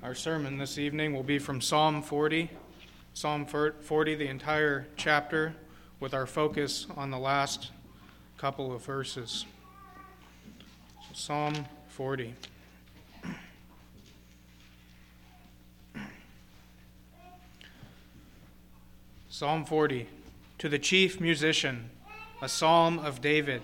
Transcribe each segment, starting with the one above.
Our sermon this evening will be from Psalm 40, the entire chapter, with our focus on the last couple of verses. So Psalm 40. Psalm 40, to the chief musician, a psalm of David.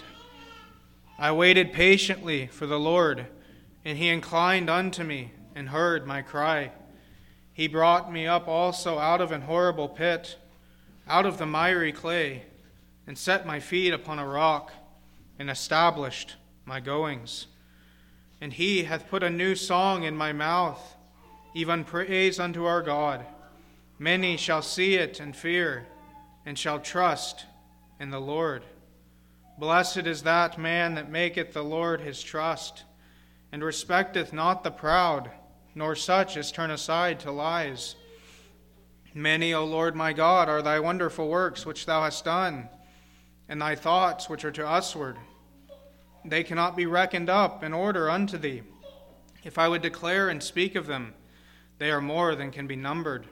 I waited patiently for the Lord, and he inclined unto me, and heard my cry. He brought me up also out of an horrible pit, out of the miry clay, and set my feet upon a rock, and established my goings. And he hath put a new song in my mouth, even praise unto our God. Many shall see it and fear, and shall trust in the Lord. Blessed is that man that maketh the Lord his trust, and respecteth not the proud, nor such as turn aside to lies. Many, O Lord my God, are thy wonderful works which thou hast done, and thy thoughts which are to usward. They cannot be reckoned up in order unto thee. If I would declare and speak of them, they are more than can be numbered.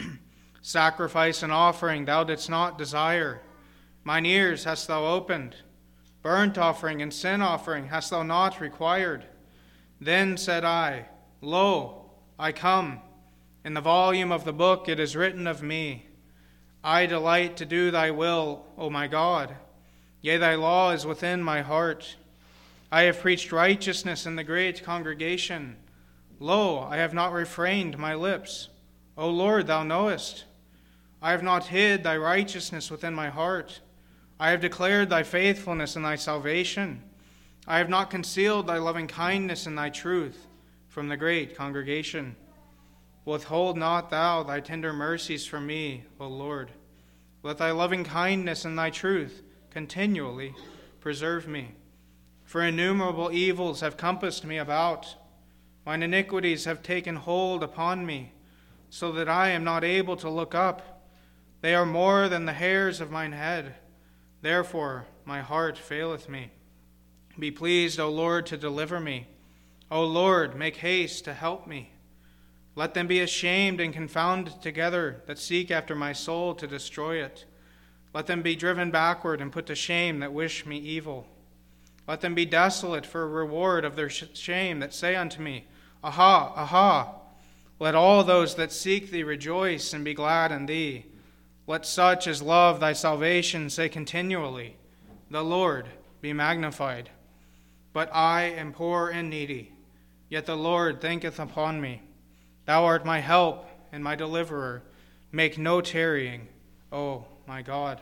Sacrifice and offering thou didst not desire. Mine ears hast thou opened. Burnt offering and sin offering hast thou not required. Then said I, Lo, I come. In the volume of the book it is written of me. I delight to do thy will, O my God. Yea, thy law is within my heart. I have preached righteousness in the great congregation. Lo, I have not refrained my lips. O Lord, thou knowest. I have not hid thy righteousness within my heart. I have declared thy faithfulness and thy salvation. I have not concealed thy loving kindness and thy truth from the great congregation. Withhold not thou thy tender mercies from me, O Lord. Let thy loving kindness and thy truth continually preserve me. For innumerable evils have compassed me about. Mine iniquities have taken hold upon me, so that I am not able to look up. They are more than the hairs of mine head. Therefore my heart faileth me. Be pleased, O Lord, to deliver me. O Lord, make haste to help me. Let them be ashamed and confounded together that seek after my soul to destroy it. Let them be driven backward and put to shame that wish me evil. Let them be desolate for a reward of their shame that say unto me, Aha, aha. Let all those that seek thee rejoice and be glad in thee. Let such as love thy salvation say continually, The Lord be magnified. But I am poor and needy, yet the Lord thinketh upon me. Thou art my help and my deliverer. Make no tarrying, O my God.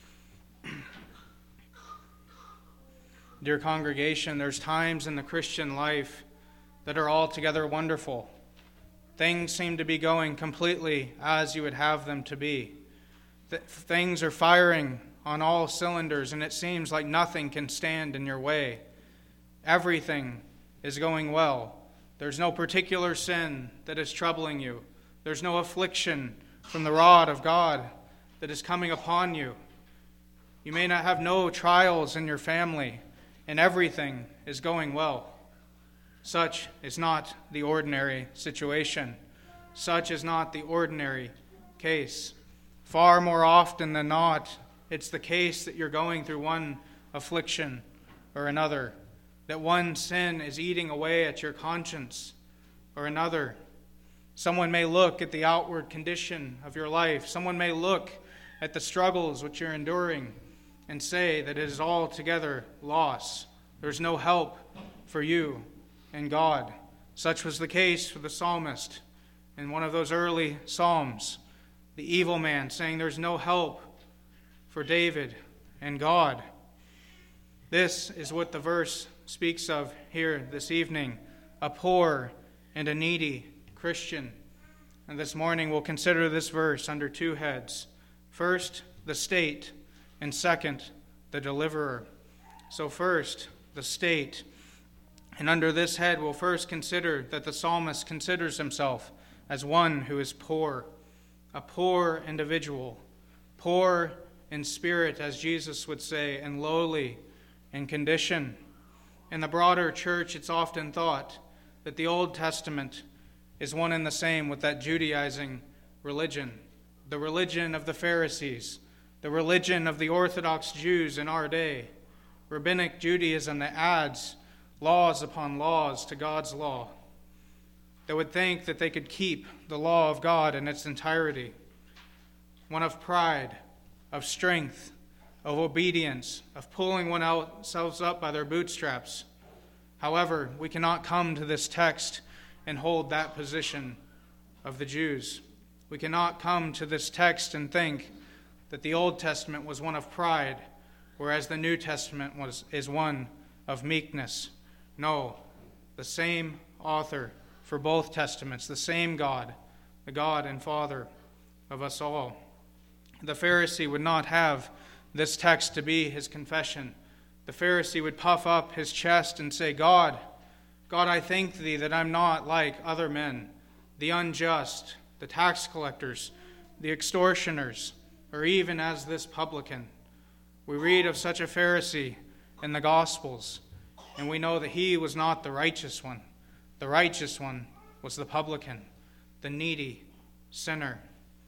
Dear congregation, there's times in the Christian life that are altogether wonderful. Things seem to be going completely as you would have them to be. Things are firing on all cylinders, and it seems like nothing can stand in your way. Everything is going well. There's no particular sin that is troubling you. There's no affliction from the rod of God that is coming upon you. You may not have no trials in your family, and everything is going well. Such is not the ordinary situation. Such is not the ordinary case. Far more often than not, it's the case that you're going through one affliction or another, that one sin is eating away at your conscience or another. Someone may look at the outward condition of your life. Someone may look at the struggles which you're enduring and say that it is altogether loss. There's no help for you in God. Such was the case for the psalmist in one of those early psalms. The evil man saying there's no help for David and God. This is what the verse speaks of here this evening, a poor and a needy Christian. And this morning we'll consider this verse under two heads. First, the state, and second, the deliverer. So first, the state. And under this head we'll first consider that the psalmist considers himself as one who is poor, a poor individual, poor in spirit, as Jesus would say, and lowly in condition. In the broader church, it's often thought that the Old Testament is one and the same with that Judaizing religion, the religion of the Pharisees, the religion of the Orthodox Jews in our day, rabbinic Judaism that adds laws upon laws to God's law, that would think that they could keep the law of God in its entirety, one of pride, of strength, of obedience, of pulling oneself up by their bootstraps. However, we cannot come to this text and hold that position of the Jews. We cannot come to this text and think that the Old Testament was one of pride, whereas the New Testament is one of meekness. No, the same author for both testaments, the same God, the God and Father of us all. The Pharisee would not have this text to be his confession. The Pharisee would puff up his chest and say, God, I thank thee that I'm not like other men, the unjust, the tax collectors, the extortioners, or even as this publican. We read of such a Pharisee in the Gospels, and we know that he was not the righteous one. The righteous one was the publican, the needy sinner.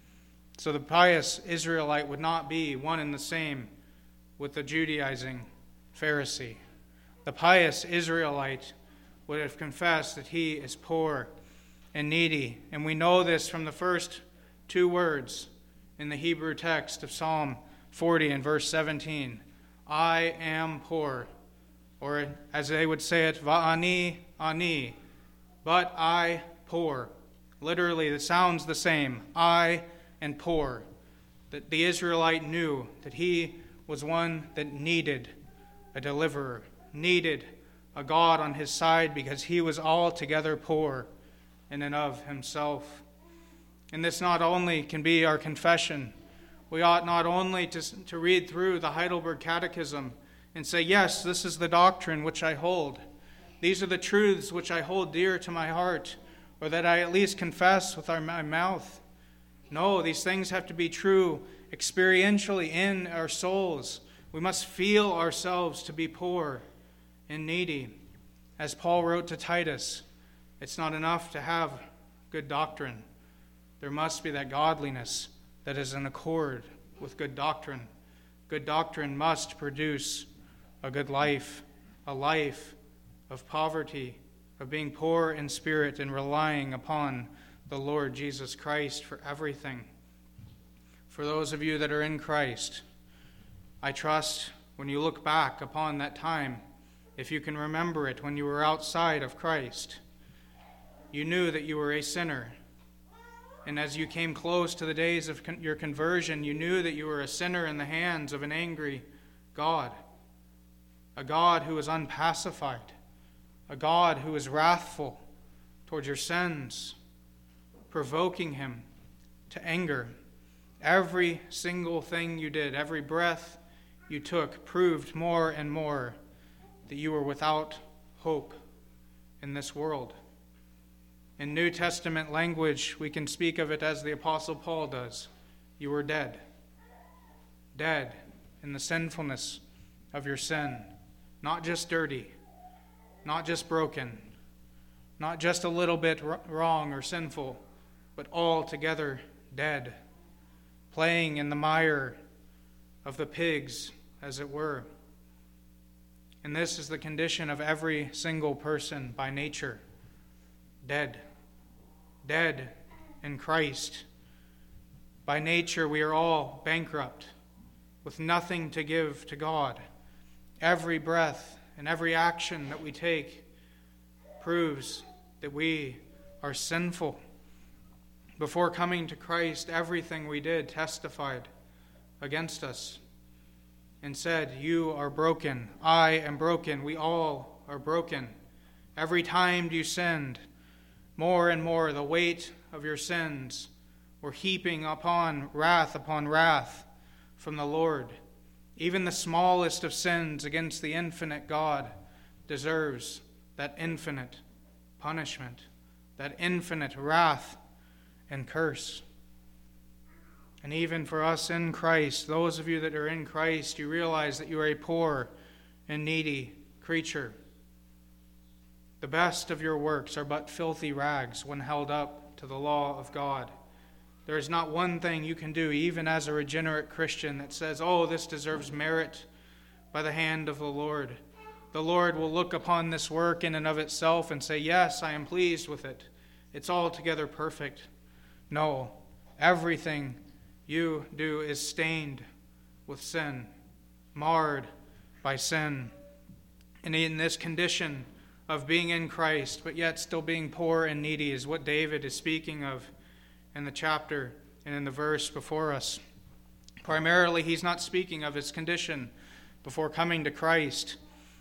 So the pious Israelite would not be one and the same with the Judaizing Pharisee. The pious Israelite would have confessed that he is poor and needy. And we know this from the first two words in the Hebrew text of Psalm 40 and verse 17. I am poor. Or as they would say it, va'ani ani, but I poor. Literally, it sounds the same. I and poor. That the Israelite knew that he was one that needed a deliverer, needed a God on his side, because he was altogether poor in and of himself. And this not only can be our confession, we ought not only to read through the Heidelberg Catechism and say, yes, this is the doctrine which I hold. These are the truths which I hold dear to my heart, or that I at least confess with my mouth. No, these things have to be true experientially in our souls. We must feel ourselves to be poor and needy. As Paul wrote to Titus, it's not enough to have good doctrine. There must be that godliness that is in accord with good doctrine. Good doctrine must produce a good life, a life of poverty, of being poor in spirit and relying upon the Lord Jesus Christ for everything. For those of you that are in Christ, I trust when you look back upon that time, if you can remember it when you were outside of Christ, you knew that you were a sinner. And as you came close to the days of your conversion, you knew that you were a sinner in the hands of an angry God, a God who is unpacified, a God who is wrathful toward your sins, provoking him to anger. Every single thing you did, every breath you took, proved more and more that you were without hope in this world. In New Testament language, we can speak of it as the Apostle Paul does. You were dead. Dead in the sinfulness of your sin. Not just dirty, not just broken, not just a little bit wrong or sinful, but altogether dead, playing in the mire of the pigs, as it were. And this is the condition of every single person by nature. Dead. Dead in Christ. By nature, we are all bankrupt, with nothing to give to God. Every breath and every action that we take proves that we are sinful. Before coming to Christ, everything we did testified against us and said, you are broken, I am broken, we all are broken. Every time you sinned, more and more the weight of your sins were heaping upon wrath from the Lord. Even the smallest of sins against the infinite God deserves that infinite punishment, that infinite wrath and curse. And even for us in Christ, those of you that are in Christ, you realize that you are a poor and needy creature. The best of your works are but filthy rags when held up to the law of God. There is not one thing you can do, even as a regenerate Christian, that says, oh, this deserves merit by the hand of the Lord. The Lord will look upon this work in and of itself and say, yes, I am pleased with it. It's altogether perfect. No, everything you do is stained with sin, marred by sin. And in this condition of being in Christ, but yet still being poor and needy, is what David is speaking of in the chapter and in the verse before us. Primarily, he's not speaking of his condition before coming to Christ.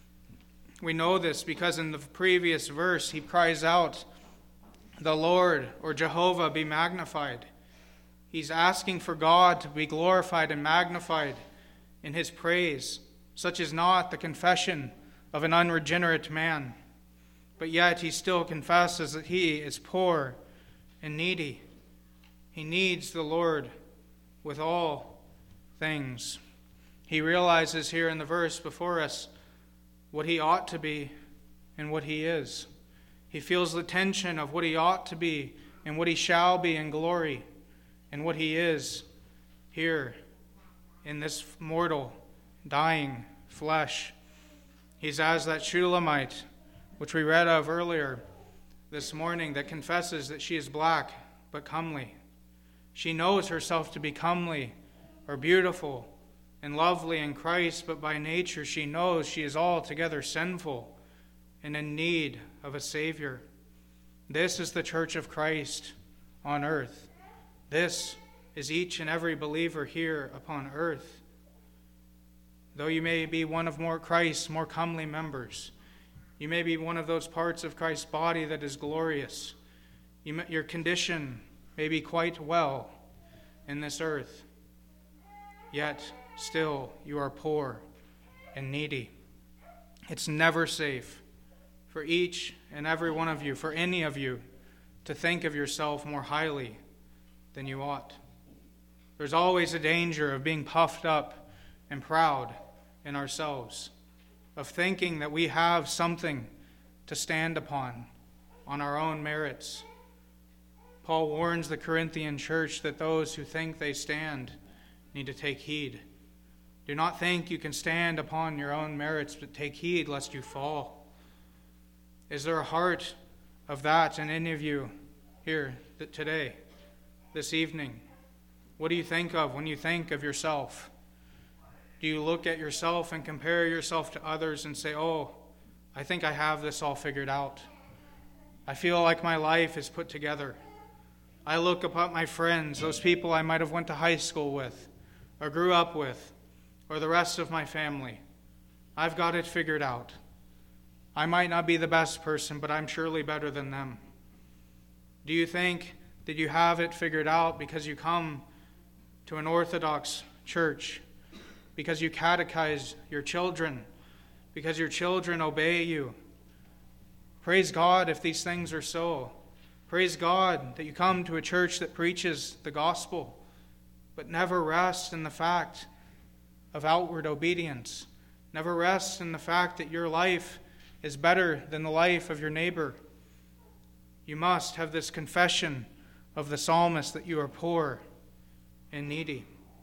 We know this because in the previous verse, he cries out, the Lord, or Jehovah, be magnified. He's asking for God to be glorified and magnified in his praise. Such is not the confession of an unregenerate man. But yet he still confesses that he is poor and needy. He needs the Lord with all things. He realizes here in the verse before us what he ought to be and what he is. He feels the tension of what he ought to be and what he shall be in glory and what he is here in this mortal, dying flesh. He's as that Shulamite, which we read of earlier this morning, that confesses that she is black but comely. She knows herself to be comely or beautiful and lovely in Christ, but by nature she knows she is altogether sinful and in need of a Savior. This is the church of Christ on earth. This is each and every believer here upon earth. Though you may be one of Christ's more comely members, you may be one of those parts of Christ's body that is glorious. Your condition may be quite well in this earth, yet still you are poor and needy. It's never safe for each and every one of you, for any of you, to think of yourself more highly than you ought. There's always a danger of being puffed up and proud in ourselves, of thinking that we have something to stand upon on our own merits. Paul warns the Corinthian church that those who think they stand need to take heed. Do not think you can stand upon your own merits, but take heed lest you fall. Is there a heart of that in any of you here today, this evening? What do you think of when you think of yourself? Do you look at yourself and compare yourself to others and say, oh, I think I have this all figured out. I feel like my life is put together. I look upon my friends, those people I might have went to high school with or grew up with, or the rest of my family. I've got it figured out. I might not be the best person, but I'm surely better than them. Do you think that you have it figured out because you come to an Orthodox church, because you catechize your children, because your children obey you? Praise God if these things are so. Praise God that you come to a church that preaches the gospel, but never rest in the fact of outward obedience. Never rest in the fact that your life is better than the life of your neighbor. You must have this confession of the psalmist that you are poor and needy.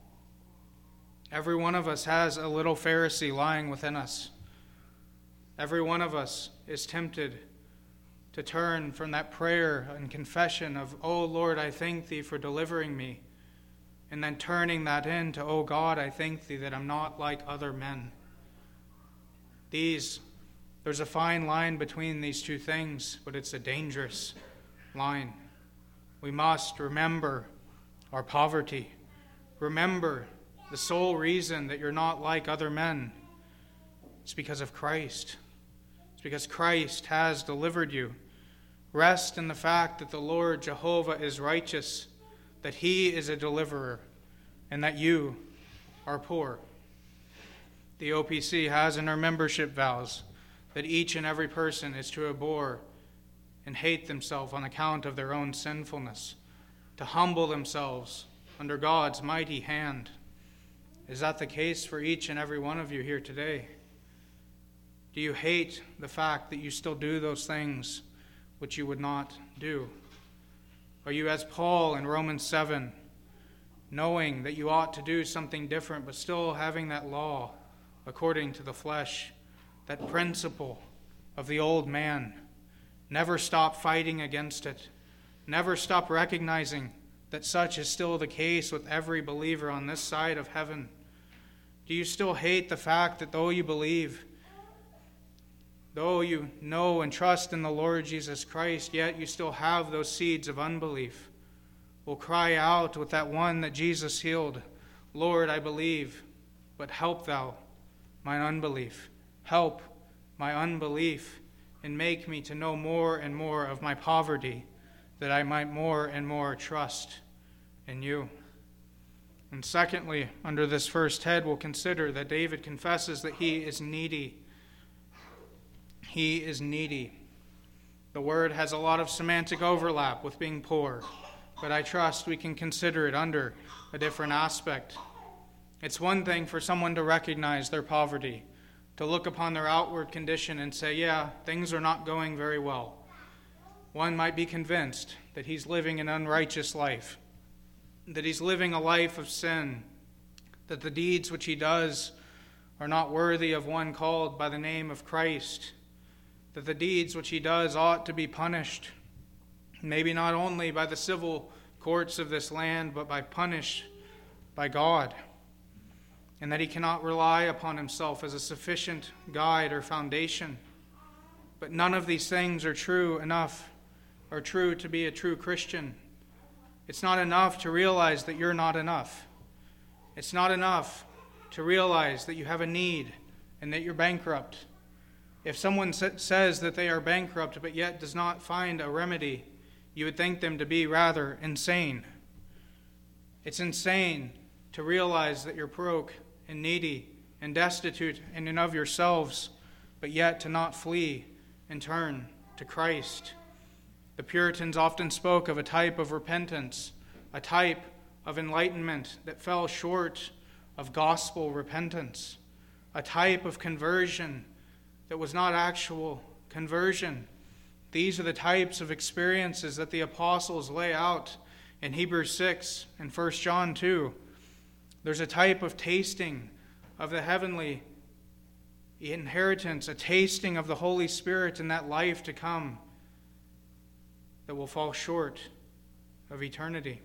Every one of us has a little Pharisee lying within us. Every one of us is tempted to turn from that prayer and confession of, oh Lord, I thank thee for delivering me, and then turning that into, oh God, I thank thee that I'm not like other men. There's a fine line between these two things, but it's a dangerous line. We must remember our poverty. Remember the sole reason that you're not like other men. It's because of Christ. It's because Christ has delivered you. Rest in the fact that the Lord Jehovah is righteous, that he is a deliverer, and that you are poor. The OPC has in our membership vows that each and every person is to abhor and hate themselves on account of their own sinfulness, to humble themselves under God's mighty hand. Is that the case for each and every one of you here today? Do you hate the fact that you still do those things which you would not do? Are you as Paul in Romans 7, knowing that you ought to do something different, but still having that law according to the flesh, that principle of the old man? Never stop fighting against it. Never stop recognizing that such is still the case with every believer on this side of heaven. Do you still hate the fact that though you believe, though you know and trust in the Lord Jesus Christ, yet you still have those seeds of unbelief? Will cry out with that one that Jesus healed, Lord, I believe, but help thou mine unbelief. Help my unbelief, and make me to know more and more of my poverty, that I might more and more trust in you. And secondly, under this first head, we'll consider that David confesses that he is needy. He is needy. The word has a lot of semantic overlap with being poor, but I trust we can consider it under a different aspect. It's one thing for someone to recognize their poverty, to look upon their outward condition and say, yeah, things are not going very well. One might be convinced that he's living an unrighteous life, that he's living a life of sin, that the deeds which he does are not worthy of one called by the name of Christ, that the deeds which he does ought to be punished, maybe not only by the civil courts of this land, but punished by God, and that he cannot rely upon himself as a sufficient guide or foundation. But none of these things are true to be a true Christian. It's not enough to realize that you're not enough. It's not enough to realize that you have a need and that you're bankrupt. If someone says that they are bankrupt but yet does not find a remedy, you would think them to be rather insane. It's insane to realize that you're broke and needy and destitute in and of yourselves, but yet to not flee and turn to Christ. The Puritans often spoke of a type of repentance, a type of enlightenment that fell short of gospel repentance, a type of conversion that was not actual conversion. These are the types of experiences that the apostles lay out in Hebrews 6 and 1 John 2. There's a type of tasting of the heavenly inheritance, a tasting of the Holy Spirit in that life to come that will fall short of eternity.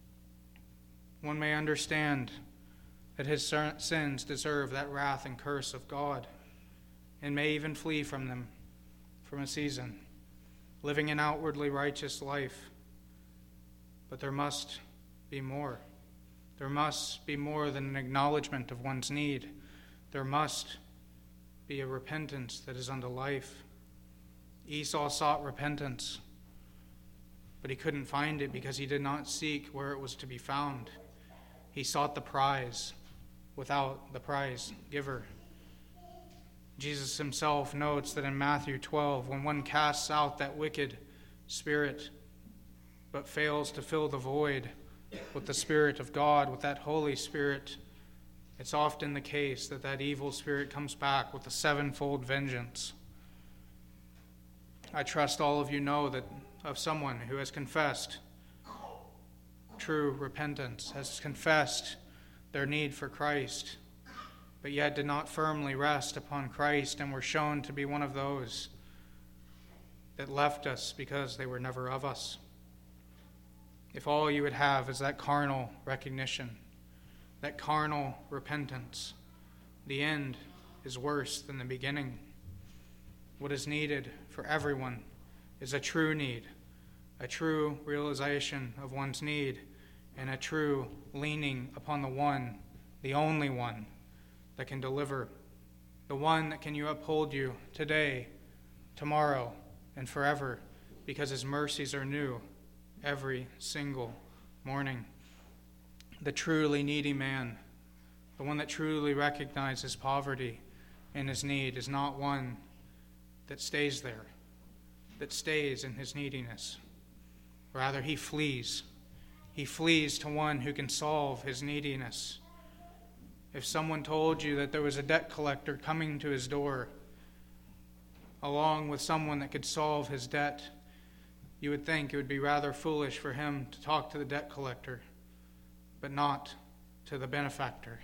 One may understand that his sins deserve that wrath and curse of God, and may even flee from them from a season, living an outwardly righteous life. But there must be more. There must be more than an acknowledgement of one's need. There must be a repentance that is unto life. Esau sought repentance, but he couldn't find it because he did not seek where it was to be found. He sought the prize without the prize giver. Jesus himself notes that in Matthew 12, when one casts out that wicked spirit but fails to fill the void with the Spirit of God, with that Holy Spirit, it's often the case that that evil spirit comes back with a sevenfold vengeance. I trust all of you know that of someone who has confessed true repentance, has confessed their need for Christ, but yet did not firmly rest upon Christ and were shown to be one of those that left us because they were never of us. If all you would have is that carnal recognition, that carnal repentance, the end is worse than the beginning. What is needed for everyone is a true need, a true realization of one's need, and a true leaning upon the one, the only one that can deliver, the one that can uphold you today, tomorrow, and forever, because his mercies are new every single morning. The truly needy man, the one that truly recognizes poverty and his need, is not one that stays there, that stays in his neediness. Rather, he flees. He flees to one who can solve his neediness. If someone told you that there was a debt collector coming to his door, along with someone that could solve his debt, you would think it would be rather foolish for him to talk to the debt collector, but not to the benefactor.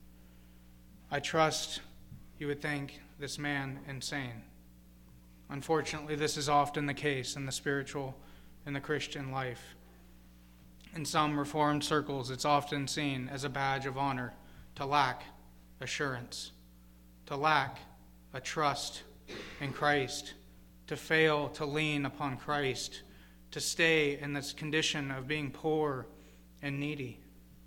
I trust you would think this man insane. Unfortunately, this is often the case in the spiritual and the Christian life. In some Reformed circles, it's often seen as a badge of honor to lack assurance, to lack a trust in Christ, to fail to lean upon Christ, to stay in this condition of being poor and needy.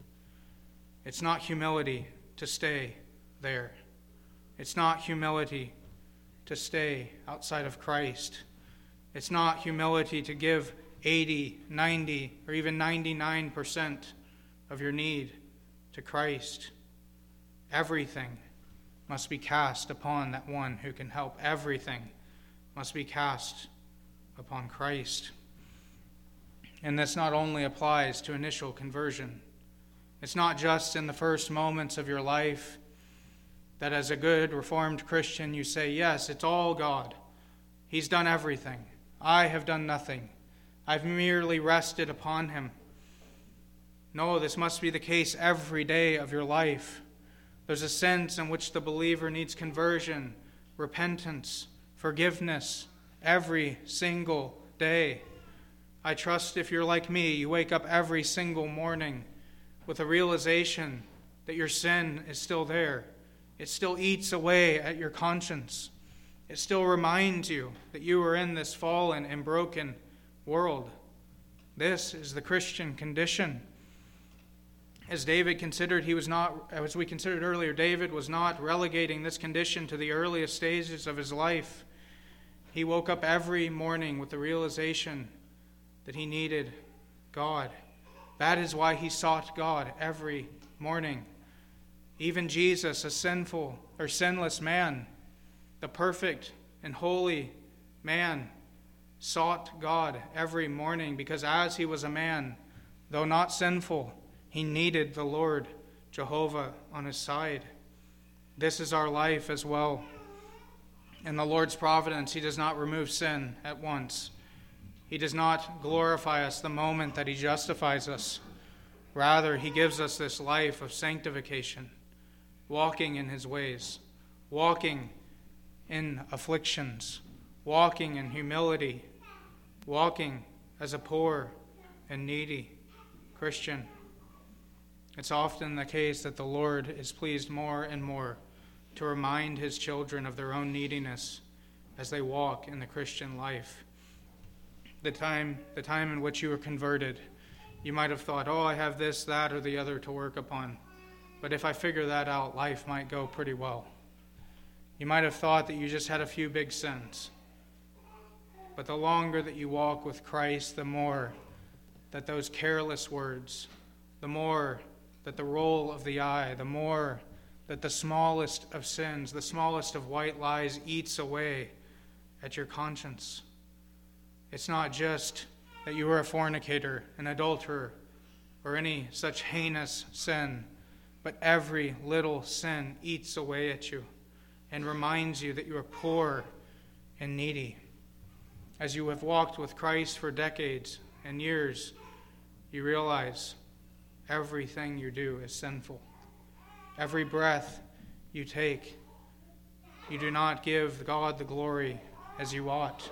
It's not humility to stay there. It's not humility to stay outside of Christ. It's not humility to give 80, 90, or even 99% of your need to Christ. Everything must be cast upon that one who can help. Everything must be cast upon Christ. And this not only applies to initial conversion. It's not just in the first moments of your life that as a good Reformed Christian you say, yes, it's all God. He's done everything. I have done nothing. I've merely rested upon him. No, this must be the case every day of your life. There's a sense in which the believer needs conversion, repentance, forgiveness every single day. I trust if you're like me, you wake up every single morning with a realization that your sin is still there. It still eats away at your conscience. It still reminds you that you are in this fallen and broken world. This is the Christian condition. As David considered, as we considered earlier, David was not relegating this condition to the earliest stages of his life. He woke up every morning with the realization that he needed God. That is why he sought God every morning. Even Jesus, a sinless man, the perfect and holy man, sought God every morning because as he was a man, though not sinful, he needed the Lord Jehovah on his side. This is our life as well. In the Lord's providence, he does not remove sin at once. He does not glorify us the moment that he justifies us. Rather, he gives us this life of sanctification, walking in his ways, walking in afflictions, walking in humility, walking as a poor and needy Christian. It's often the case that the Lord is pleased more and more to remind his children of their own neediness as they walk in the Christian life. The time in which you were converted, you might have thought, I have this, that, or the other to work upon. But if I figure that out, life might go pretty well. You might have thought that you just had a few big sins. But the longer that you walk with Christ, the more that those careless words, the more that the roll of the eye, the more that the smallest of sins, the smallest of white lies eats away at your conscience. It's not just that you were a fornicator, an adulterer, or any such heinous sin, but every little sin eats away at you and reminds you that you are poor and needy. As you have walked with Christ for decades and years, you realize everything you do is sinful. Every breath you take, you do not give God the glory as you ought.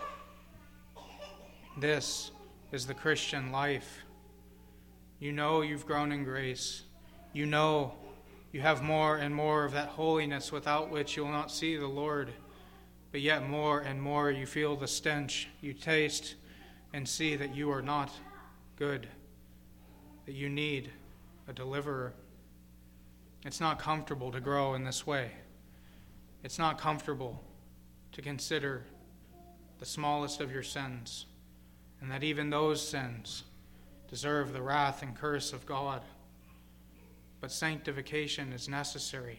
This is the Christian life. You know you've grown in grace. You know you have more and more of that holiness without which you will not see the Lord. But yet more and more you feel the stench. You taste and see that you are not good, that you need a deliverer. It's not comfortable to grow in this way. It's not comfortable to consider the smallest of your sins, and that even those sins deserve the wrath and curse of God. But sanctification is necessary.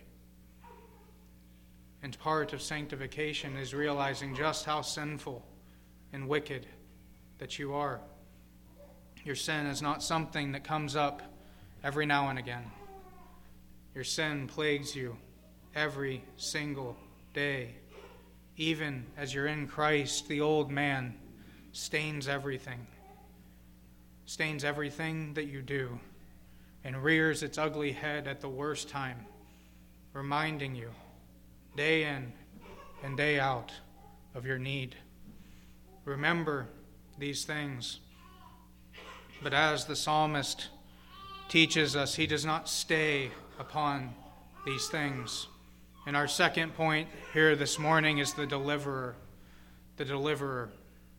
And part of sanctification is realizing just how sinful and wicked that you are. Your sin is not something that comes up every now and again. Your sin plagues you every single day. even as you're in Christ, the old man stains everything that you do, and rears its ugly head at the worst time, reminding you day in and day out of your need. Remember these things. But as the psalmist teaches us, he does not stay upon these things. And our second point here this morning is the deliverer. The deliverer.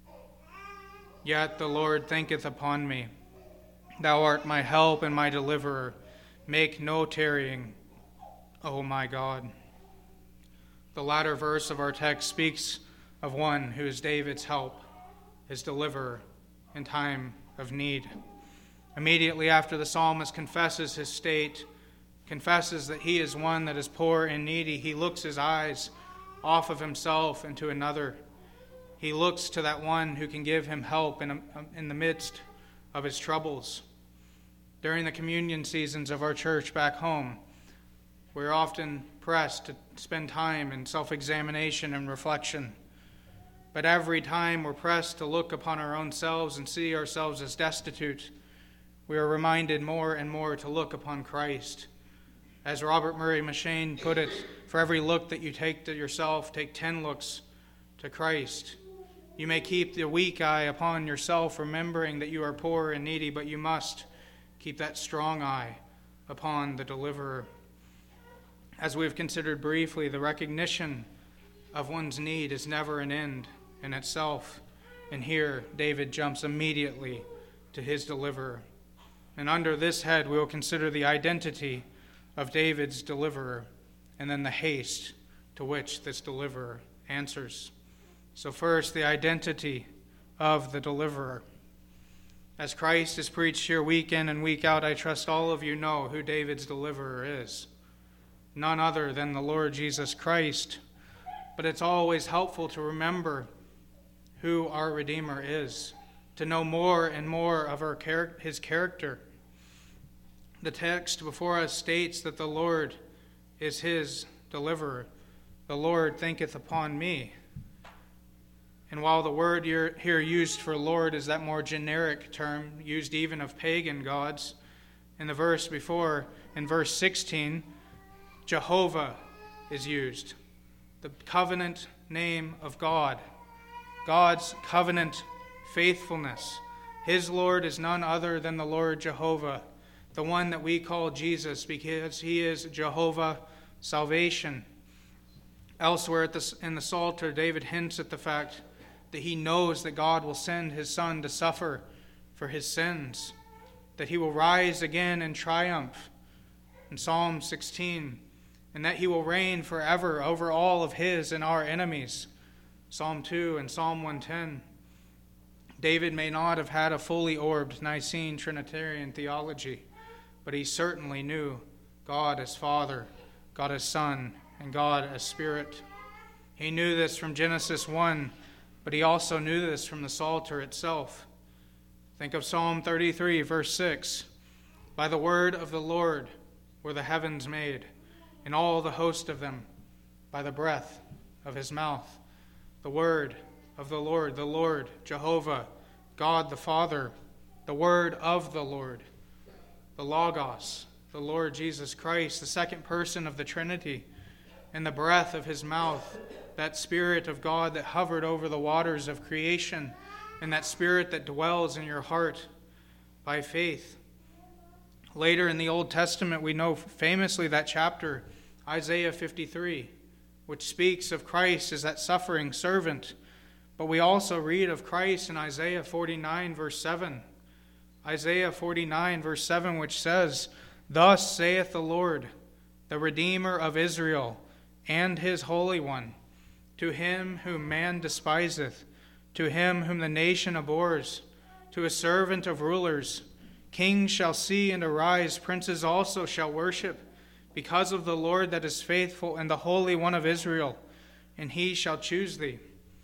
Yet the Lord thinketh upon me. Thou art my help and my deliverer. Make no tarrying, O my God. The latter verse of our text speaks of one who is David's help, his deliverer in time of need. Immediately after the psalmist confesses his state, confesses that he is one that is poor and needy, he looks his eyes off of himself and to another. He looks to that one who can give him help in the midst of his troubles. During the communion seasons of our church back home, we're often pressed to spend time in self-examination and reflection. But every time we're pressed to look upon our own selves and see ourselves as destitute, we are reminded more and more to look upon Christ. As Robert Murray M'Cheyne put it, for every look that you take to yourself, take 10 looks to Christ. You may keep the weak eye upon yourself, remembering that you are poor and needy, but you must keep that strong eye upon the deliverer. As we have considered briefly, the recognition of one's need is never an end in itself. And here, David jumps immediately to his deliverer. And under this head, we will consider the identity of David's deliverer, and then the haste to which this deliverer answers. So first, the identity of the deliverer. As Christ is preached here week in and week out, I trust all of you know who David's deliverer is. None other than the Lord Jesus Christ. But it's always helpful to remember who our Redeemer is, to know more and more of his character. The text before us states that the Lord is his deliverer. The Lord thinketh upon me. And while the word here used for Lord is that more generic term used even of pagan gods, in the verse before, in verse 16, Jehovah is used. The covenant name of God. God's covenant faithfulness. His Lord is none other than the Lord Jehovah, the one that we call Jesus, because he is Jehovah salvation. Elsewhere in the Psalter, David hints at the fact that he knows that God will send his Son to suffer for his sins, that he will rise again in triumph in Psalm 16, and that he will reign forever over all of his and our enemies, Psalm 2 and Psalm 110. David may not have had a fully orbed Nicene Trinitarian theology, but he certainly knew God as Father, God as Son, and God as Spirit. He knew this from Genesis 1, but he also knew this from the Psalter itself. Think of Psalm 33, verse 6. By the word of the Lord were the heavens made, and all the host of them by the breath of his mouth. The word of the Lord, Jehovah, God the Father, the word of the Lord, the Logos, the Lord Jesus Christ, the second person of the Trinity, and the breath of his mouth, that Spirit of God that hovered over the waters of creation, and that Spirit that dwells in your heart by faith. Later in the Old Testament, we know famously that chapter, Isaiah 53, which speaks of Christ as that suffering servant. But we also read of Christ in Isaiah 49, verse 7. Isaiah 49, verse 7, which says, Thus saith the Lord, the Redeemer of Israel, and his Holy One, to him whom man despiseth, to him whom the nation abhors, to a servant of rulers. Kings shall see and arise, princes also shall worship, because of the Lord that is faithful and the Holy One of Israel, and he shall choose thee.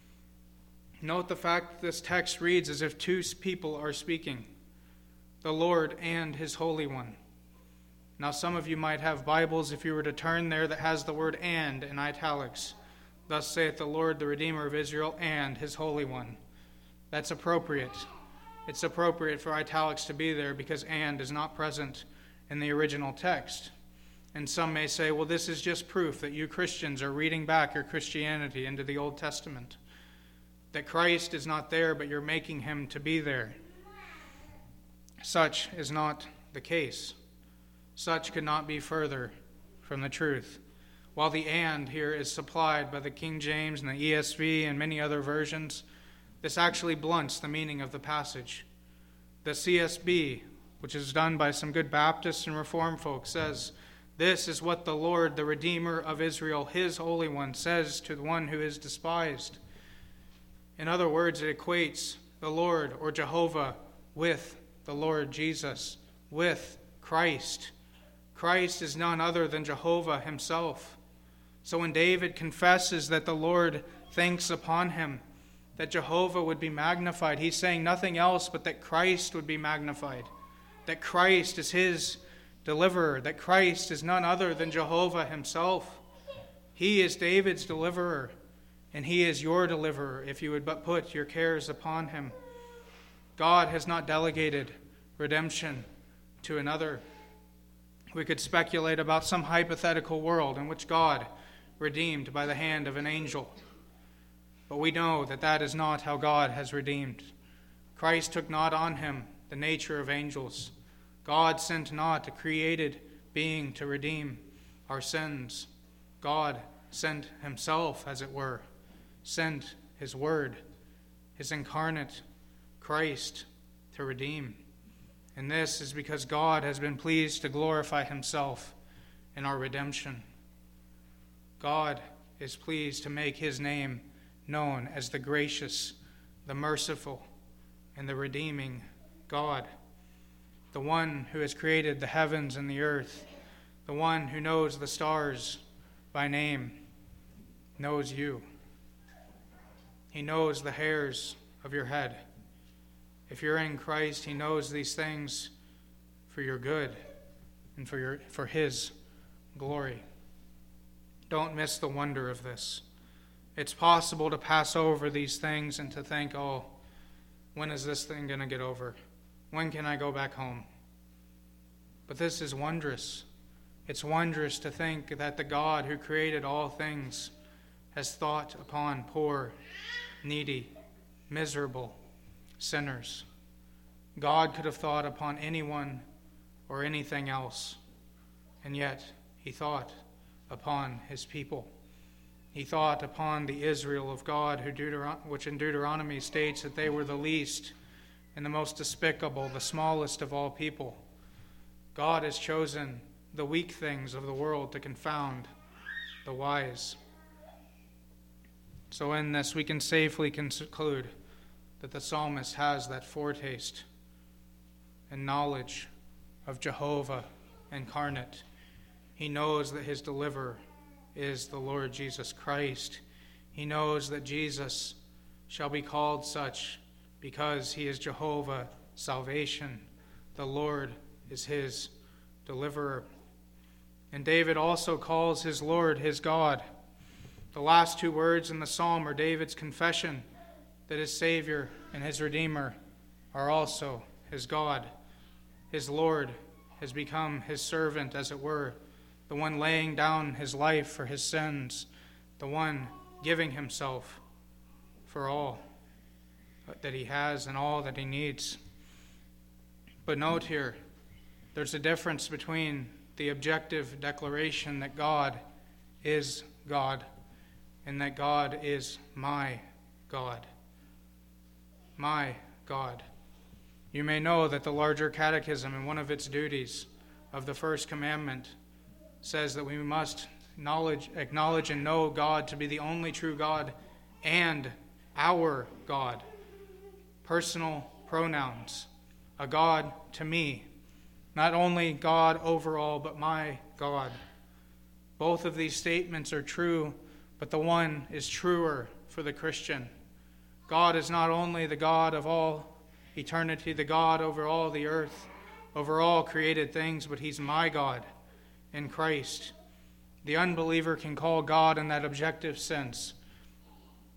Note the fact that this text reads as if two people are speaking, the Lord and his Holy One. Now some of you might have Bibles, if you were to turn there, that has the word and in italics. Thus saith the Lord, the Redeemer of Israel, and his Holy One. That's appropriate. It's appropriate for italics to be there because and is not present in the original text. And some may say, well, this is just proof that you Christians are reading back your Christianity into the Old Testament. That Christ is not there, but you're making him to be there. Such is not the case. Such could not be further from the truth. While the and here is supplied by the King James and the ESV and many other versions, this actually blunts the meaning of the passage. The CSB, which is done by some good Baptists and Reformed folks, says, this is what the Lord, the Redeemer of Israel, his Holy One, says to the one who is despised. In other words, it equates the Lord or Jehovah with the Lord Jesus, with Christ. Christ is none other than Jehovah himself. So when David confesses that the Lord thinks upon him, that Jehovah would be magnified, he's saying nothing else but that Christ would be magnified, that Christ is his deliverer, that Christ is none other than Jehovah himself. He is David's deliverer, and he is your deliverer if you would but put your cares upon him. God has not delegated redemption to another. We could speculate about some hypothetical world in which God redeemed by the hand of an angel. But we know that that is not how God has redeemed. Christ took not on him the nature of angels. God sent not a created being to redeem our sins. God sent himself, as it were, sent his word, his incarnate Christ, to redeem. And this is because God has been pleased to glorify himself in our redemption. God is pleased to make his name known as the gracious, the merciful, and the redeeming God. The one who has created the heavens and the earth, the one who knows the stars by name, knows you. He knows the hairs of your head. If you're in Christ, he knows these things for your good and for his glory. Don't miss the wonder of this. It's possible to pass over these things and to think, oh, when is this thing going to get over? When can I go back home? But this is wondrous. It's wondrous to think that the God who created all things has thought upon poor, needy, miserable sinners. God could have thought upon anyone or anything else, and yet he thought upon his people. He thought upon the Israel of God, which in Deuteronomy states that they were the least and the most despicable, the smallest of all people. God has chosen the weak things of the world to confound the wise. So in this, we can safely conclude that the psalmist has that foretaste and knowledge of Jehovah incarnate. He knows that his deliverer is the Lord Jesus Christ. He knows that Jesus shall be called such because he is Jehovah salvation. The Lord is his deliverer. And David also calls his Lord his God. The last two words in the psalm are David's confession that his Savior and his Redeemer are also his God. His Lord has become his servant, as it were, the one laying down his life for his sins, the one giving himself for all that he has and all that he needs. But note here, there's a difference between the objective declaration that God is God and that God is my God. My God. You may know that the larger catechism in one of its duties of the first commandment says that we must acknowledge and know God to be the only true God and our God. Personal pronouns. A God to me. Not only God overall, but my God. Both of these statements are true, but the one is truer for the Christian. God is not only the God of all eternity, the God over all the earth, over all created things, but he's my God in Christ. The unbeliever can call God in that objective sense,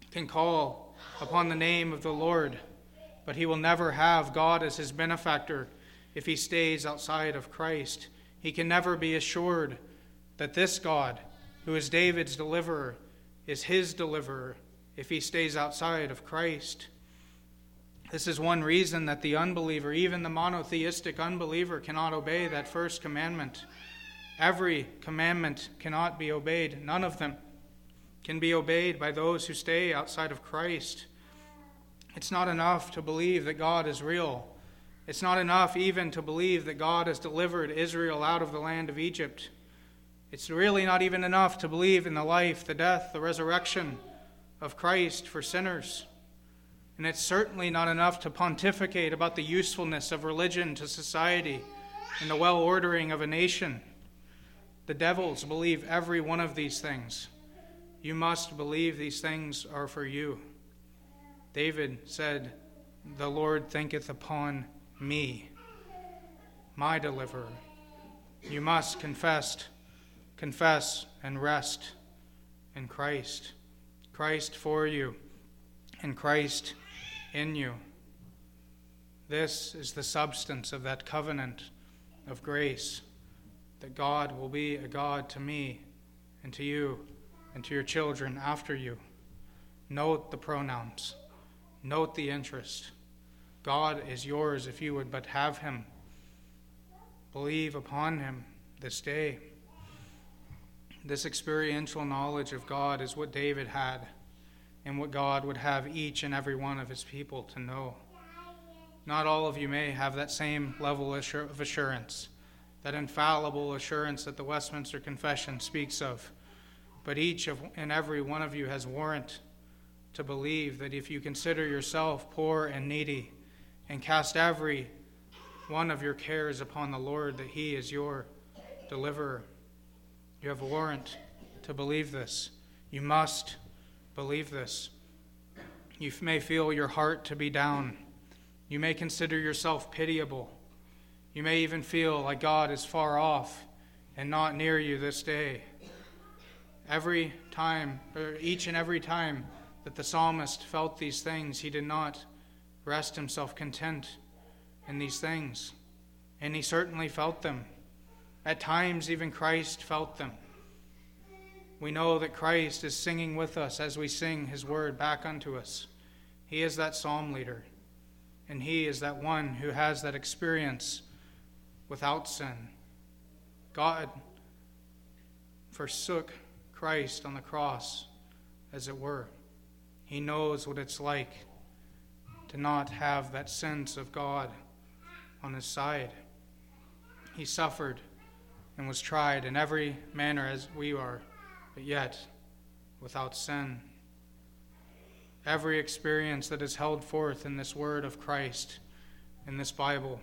can call upon the name of the Lord, but he will never have God as his benefactor if he stays outside of Christ. He can never be assured that this God, who is David's deliverer, is his deliverer if he stays outside of Christ. This is one reason that the unbeliever, even the monotheistic unbeliever, cannot obey that first commandment. Every commandment cannot be obeyed. None of them can be obeyed by those who stay outside of Christ. It's not enough to believe that God is real. It's not enough even to believe that God has delivered Israel out of the land of Egypt. It's really not even enough to believe in the life, the death, the resurrection of Christ for sinners. And it's certainly not enough to pontificate about the usefulness of religion to society and the well-ordering of a nation. The devils believe every one of these things. You must believe these things are for you. David said, "The Lord thinketh upon me, my deliverer." You must confess, and rest in Christ. Christ for you, and Christ in you. This is the substance of that covenant of grace, that God will be a God to me and to you and to your children after you. Note the pronouns. Note the interest. God is yours if you would but have him. Believe upon him this day. This experiential knowledge of God is what David had, and what God would have each and every one of his people to know. Not all of you may have that same level of assurance, that infallible assurance that the Westminster Confession speaks of, but each and every one of you has warrant to believe that if you consider yourself poor and needy and cast every one of your cares upon the Lord, that he is your deliverer. You have warrant to believe this. You must believe this. You may feel your heart to be down. You may consider yourself pitiable. You may even feel like God is far off and not near you this day. Each and every time that the psalmist felt these things, he did not rest himself content in these things. And he certainly felt them. At times, even Christ felt them. We know that Christ is singing with us as we sing his word back unto us. He is that psalm leader, and he is that one who has that experience without sin. God forsook Christ on the cross, as it were. He knows what it's like to not have that sense of God on his side. He suffered and was tried in every manner as we are, but yet without sin. Every experience that is held forth in this word of Christ, in this Bible,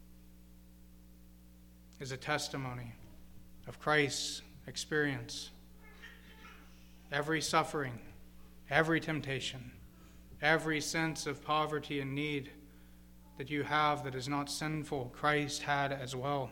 is a testimony of Christ's experience. Every suffering, every temptation, every sense of poverty and need that you have that is not sinful, Christ had as well.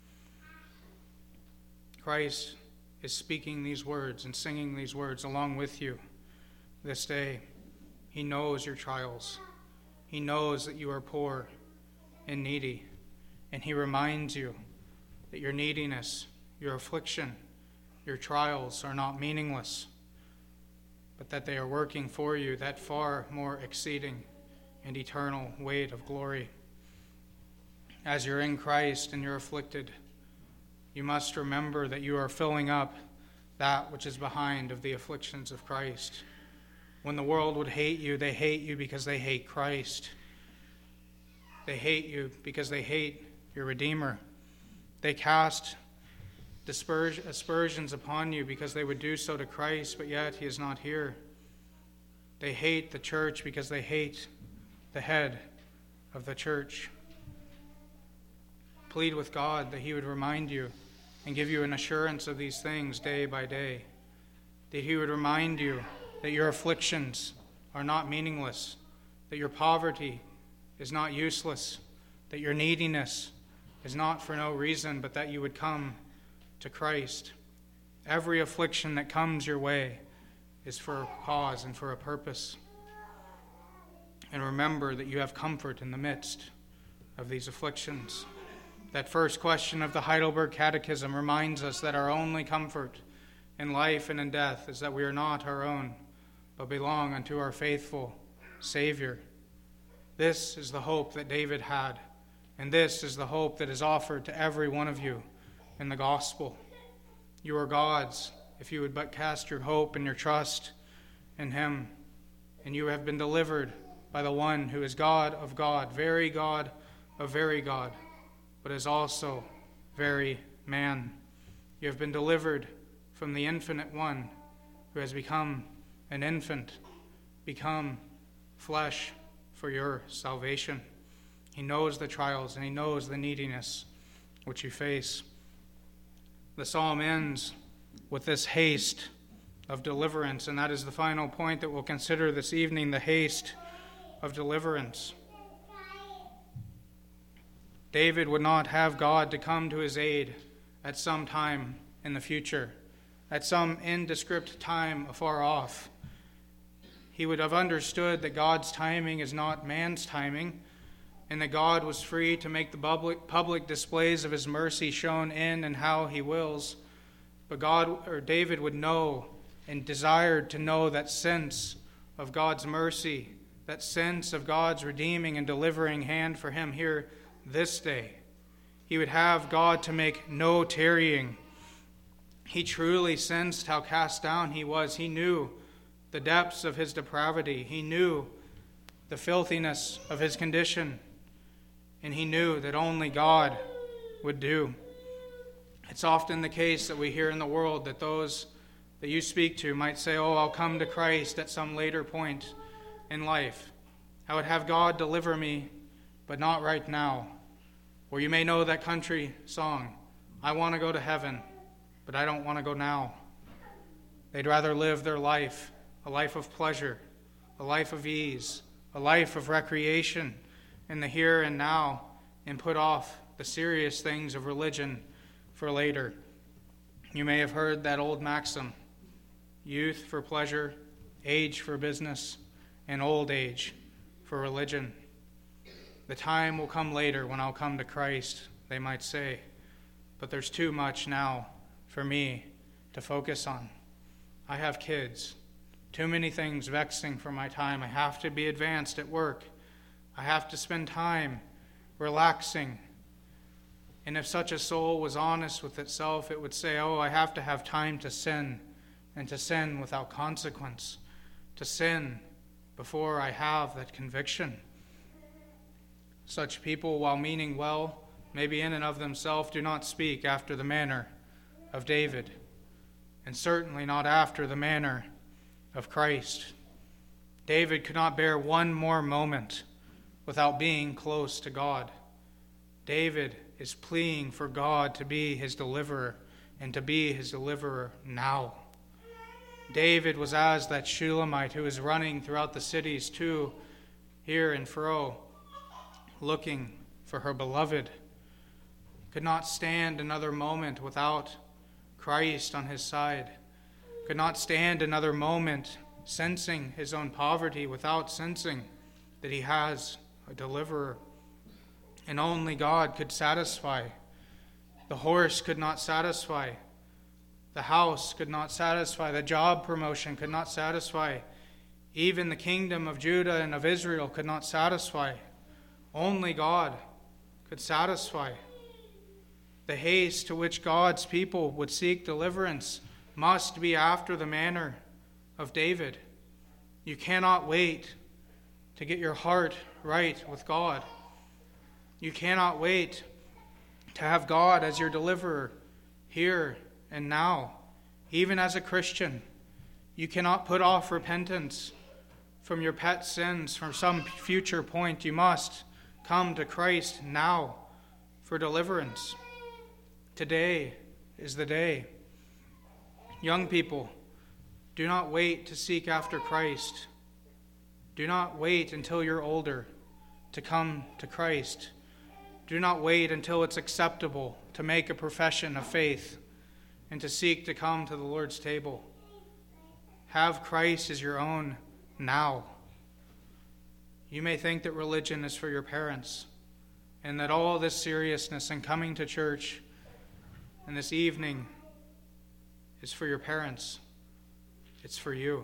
Christ is speaking these words and singing these words along with you this day. He knows your trials. He knows that you are poor and needy, and he reminds you that your neediness, your affliction, your trials are not meaningless, but that they are working for you that far more exceeding and eternal weight of glory. As you're in Christ and you're afflicted, you must remember that you are filling up that which is behind of the afflictions of Christ. When the world would hate you, they hate you because they hate Christ. They hate you because they hate your Redeemer. They cast aspersions upon you because they would do so to Christ, but yet he is not here. They hate the church because they hate the head of the church. Plead with God that he would remind you and give you an assurance of these things day by day. That he would remind you that your afflictions are not meaningless, that your poverty is not useless, that your neediness is not for no reason, but that you would come to Christ. Every affliction that comes your way is for a cause and for a purpose. And remember that you have comfort in the midst of these afflictions. That first question of the Heidelberg Catechism reminds us that our only comfort in life and in death is that we are not our own, but belong unto our faithful Savior. This is the hope that David had, and this is the hope that is offered to every one of you in the gospel. You are God's if you would but cast your hope and your trust in Him, and you have been delivered by the one who is God of God, very God of very God, but is also very man. You have been delivered from the infinite one who has become an infant, become flesh for your salvation. He knows the trials and He knows the neediness which you face. The psalm ends with this haste of deliverance, and that is the final point that we'll consider this evening, the haste of deliverance. David would not have God to come to his aid at some time in the future, at some indescript time afar off. He would have understood that God's timing is not man's timing, and that God was free to make the public displays of His mercy shown in and how He wills. But David would know and desired to know that sense of God's mercy, that sense of God's redeeming and delivering hand for him here this day. He would have God to make no tarrying. He truly sensed how cast down he was. He knew the depths of his depravity. He knew the filthiness of his condition. And he knew that only God would do. It's often the case that we hear in the world that those that you speak to might say, "Oh, I'll come to Christ at some later point in life. I would have God deliver me, but not right now." Or you may know that country song, "I want to go to heaven, but I don't want to go now." They'd rather live their life, a life of pleasure, a life of ease, a life of recreation in the here and now, and put off the serious things of religion for later. You may have heard that old maxim, youth for pleasure, age for business, and old age for religion. The time will come later when I'll come to Christ, they might say, but there's too much now for me to focus on. I have kids, too many things vexing for my time. I have to be advanced at work. I have to spend time relaxing. And if such a soul was honest with itself, it would say, "Oh, I have to have time to sin, and to sin without consequence, to sin before I have that conviction." Such people, while meaning well, maybe in and of themselves, do not speak after the manner of David, and certainly not after the manner of Christ. David could not bear one more moment without being close to God. David is pleading for God to be his deliverer, and to be his deliverer now. David was as that Shulamite who was running throughout the cities to, here and fro, looking for her beloved. Could not stand another moment without Christ on his side. Could not stand another moment sensing his own poverty without sensing that he has a deliverer. And only God could satisfy. The horse could not satisfy. The house could not satisfy. The job promotion could not satisfy. Even the kingdom of Judah and of Israel could not satisfy. Only God could satisfy. The haste to which God's people would seek deliverance must be after the manner of David. You cannot wait to get your heart right with God. You cannot wait to have God as your deliverer here and now. Even as a Christian, you cannot put off repentance from your pet sins from some future point. You must come to Christ now for deliverance. Today is the day. Young people, do not wait to seek after Christ. Do not wait until you're older to come to Christ. Do not wait until it's acceptable to make a profession of faith and to seek to come to the Lord's table. Have Christ as your own now. You may think that religion is for your parents, and that all this seriousness and coming to church and this evening is for your parents. It's for you.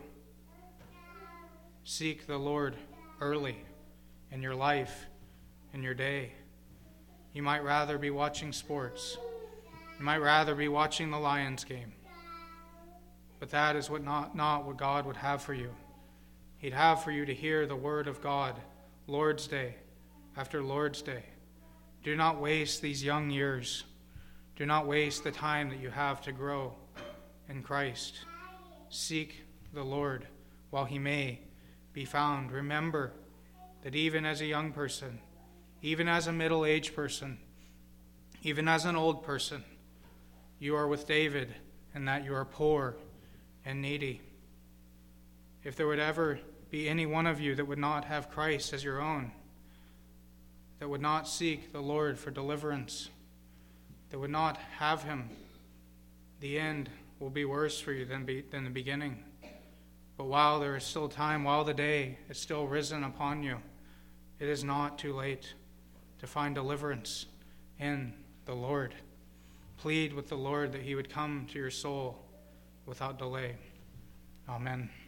Seek the Lord early in your life, in your day. You might rather be watching sports. You might rather be watching the Lions game. But that is not what God would have for you. He'd have for you to hear the word of God, Lord's Day after Lord's Day. Do not waste these young years. Do not waste the time that you have to grow in Christ. Seek the Lord while he may be found. Remember that even as a young person, even as a middle-aged person, even as an old person, you are with David, and that you are poor and needy. If there would ever be any one of you that would not have Christ as your own, that would not seek the Lord for deliverance, that would not have him, the end will be worse for you than the beginning. But while there is still time, while the day is still risen upon you, it is not too late to find deliverance in the Lord. Plead with the Lord that he would come to your soul without delay. Amen.